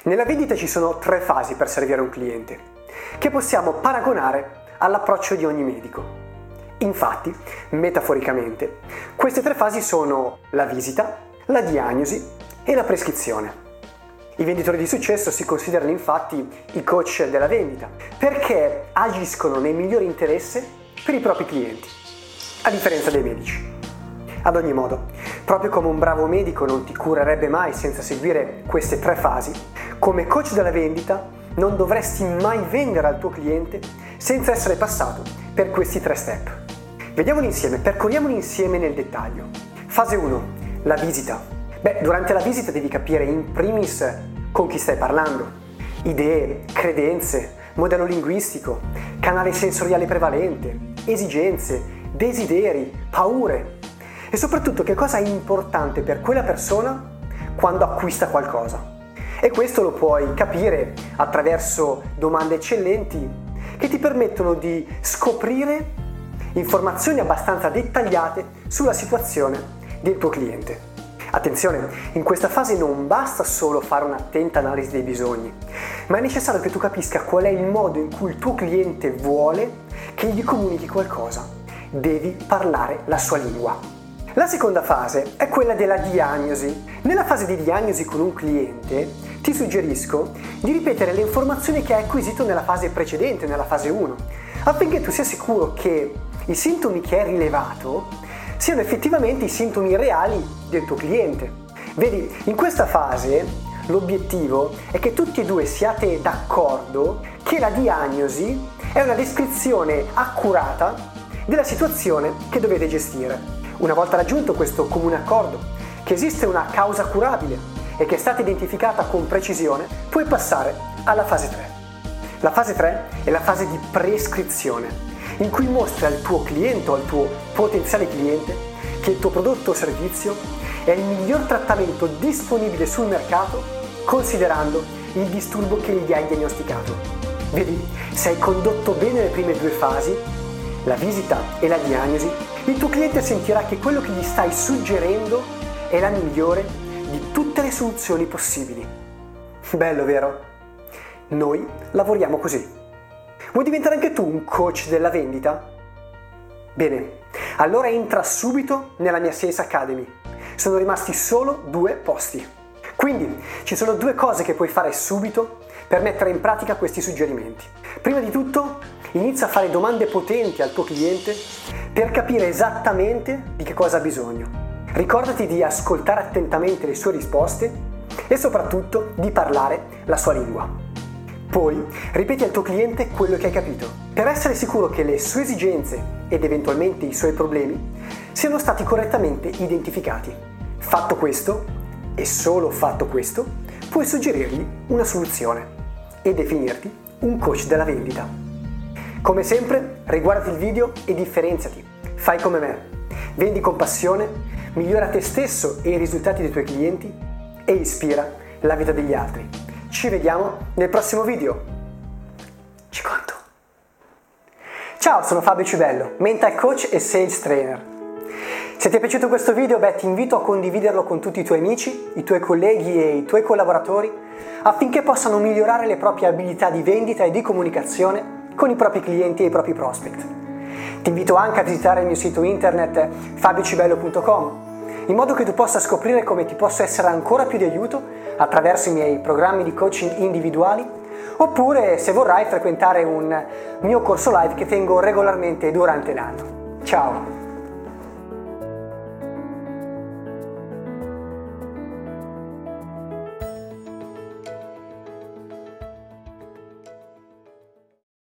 Nella vendita ci sono 3 fasi per servire un cliente, che possiamo paragonare all'approccio di ogni medico. Infatti, metaforicamente, queste 3 fasi sono la visita, la diagnosi e la prescrizione. I venditori di successo si considerano infatti i coach della vendita, perché agiscono nel migliore interesse per i propri clienti, a differenza dei medici. Ad ogni modo, proprio come un bravo medico non ti curerebbe mai senza seguire queste 3 fasi, come coach della vendita non dovresti mai vendere al tuo cliente senza essere passato per questi 3 step. Vediamoli insieme, percorriamoli insieme nel dettaglio. Fase 1. La visita. Durante la visita devi capire in primis con chi stai parlando. Idee, credenze, modello linguistico, canale sensoriale prevalente, esigenze, desideri, paure e soprattutto che cosa è importante per quella persona quando acquista qualcosa. E questo lo puoi capire attraverso domande eccellenti che ti permettono di scoprire informazioni abbastanza dettagliate sulla situazione del tuo cliente. Attenzione, in questa fase non basta solo fare un'attenta analisi dei bisogni, ma è necessario che tu capisca qual è il modo in cui il tuo cliente vuole che gli comunichi qualcosa. Devi parlare la sua lingua. La seconda fase è quella della diagnosi. Nella fase di diagnosi con un cliente ti suggerisco di ripetere le informazioni che hai acquisito nella fase precedente, nella fase 1, affinché tu sia sicuro che i sintomi che hai rilevato siano effettivamente i sintomi reali del tuo cliente. Vedi, in questa fase l'obiettivo è che tutti e due siate d'accordo che la diagnosi è una descrizione accurata della situazione che dovete gestire. Una volta raggiunto questo comune accordo, che esiste una causa curabile e che è stata identificata con precisione, puoi passare alla fase 3. La fase 3 è la fase di prescrizione, in cui mostri al tuo cliente o al tuo potenziale cliente che il tuo prodotto o servizio è il miglior trattamento disponibile sul mercato considerando il disturbo che gli hai diagnosticato. Vedi, se hai condotto bene le prime 2 fasi, la visita e la diagnosi, il tuo cliente sentirà che quello che gli stai suggerendo è la migliore di tutte le soluzioni possibili. Bello, vero? Noi lavoriamo così. Vuoi diventare anche tu un coach della vendita? Bene, allora entra subito nella mia Sales Academy. Sono rimasti solo 2 posti. Quindi ci sono 2 cose che puoi fare subito per mettere in pratica questi suggerimenti. Prima di tutto, inizia a fare domande potenti al tuo cliente per capire esattamente di che cosa ha bisogno. Ricordati di ascoltare attentamente le sue risposte e soprattutto di parlare la sua lingua. Poi ripeti al tuo cliente quello che hai capito, per essere sicuro che le sue esigenze ed eventualmente i suoi problemi siano stati correttamente identificati. Fatto questo, e solo fatto questo, puoi suggerirgli una soluzione e definirti un coach della vendita. Come sempre, riguardati il video e differenziati. Fai come me. Vendi con passione, migliora te stesso e i risultati dei tuoi clienti e ispira la vita degli altri. Ci vediamo nel prossimo video. Ci conto. Ciao, sono Fabio Cibello, Mental Coach e Sales Trainer. Se ti è piaciuto questo video, ti invito a condividerlo con tutti i tuoi amici, i tuoi colleghi e i tuoi collaboratori affinché possano migliorare le proprie abilità di vendita e di comunicazione con i propri clienti e i propri prospect. Ti invito anche a visitare il mio sito internet fabiocibello.com in modo che tu possa scoprire come ti posso essere ancora più di aiuto attraverso i miei programmi di coaching individuali oppure se vorrai frequentare un mio corso live che tengo regolarmente durante l'anno. Ciao!